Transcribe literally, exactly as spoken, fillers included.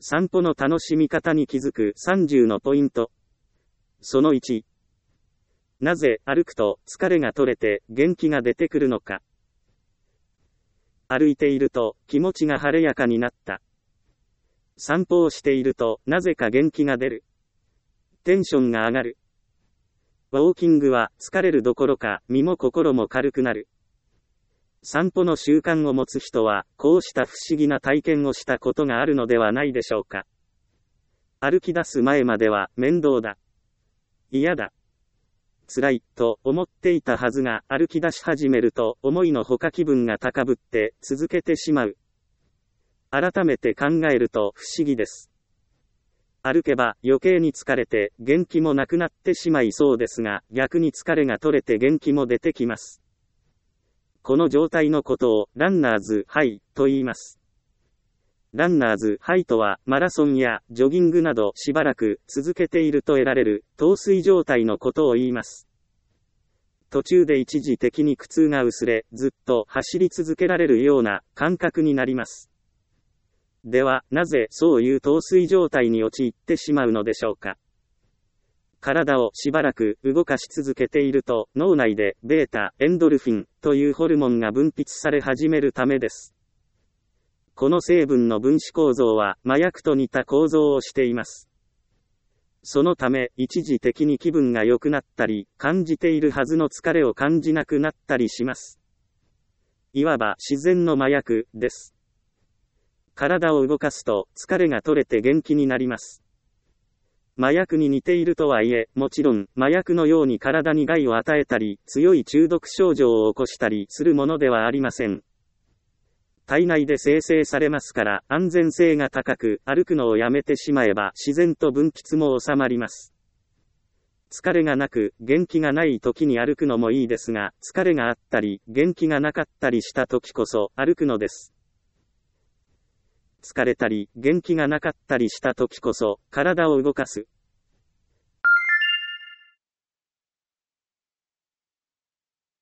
散歩の楽しみ方に気づくさんじゅうのポイント。そのいち。なぜ歩くと疲れが取れて元気が出てくるのか。歩いていると気持ちが晴れやかになった。散歩をしているとなぜか元気が出る。テンションが上がる。ウォーキングは疲れるどころか身も心も軽くなる。散歩の習慣を持つ人はこうした不思議な体験をしたことがあるのではないでしょうか。歩き出す前までは面倒だ、嫌だ、辛いと思っていたはずが、歩き出し始めると思いのほか気分が高ぶって続けてしまう。改めて考えると不思議です。歩けば余計に疲れて元気もなくなってしまいそうですが、逆に疲れが取れて元気も出てきます。この状態のことをランナーズハイと言います。ランナーズハイとはマラソンやジョギングなどしばらく続けていると得られる陶酔状態のことを言います。途中で一時的に苦痛が薄れ、ずっと走り続けられるような感覚になります。では、なぜそういう陶酔状態に陥ってしまうのでしょうか。体をしばらく動かし続けていると、脳内でベータ、エンドルフィンというホルモンが分泌され始めるためです。この成分の分子構造は麻薬と似た構造をしています。そのため、一時的に気分が良くなったり、感じているはずの疲れを感じなくなったりします。いわば自然の麻薬です。体を動かすと疲れが取れて元気になります。麻薬に似ているとはいえ、もちろん麻薬のように体に害を与えたり、強い中毒症状を起こしたりするものではありません。体内で生成されますから安全性が高く、歩くのをやめてしまえば自然と分泌も収まります。疲れがなく元気がない時に歩くのもいいですが、疲れがあったり元気がなかったりした時こそ歩くのです。疲れたり元気がなかったりした時こそ体を動かす。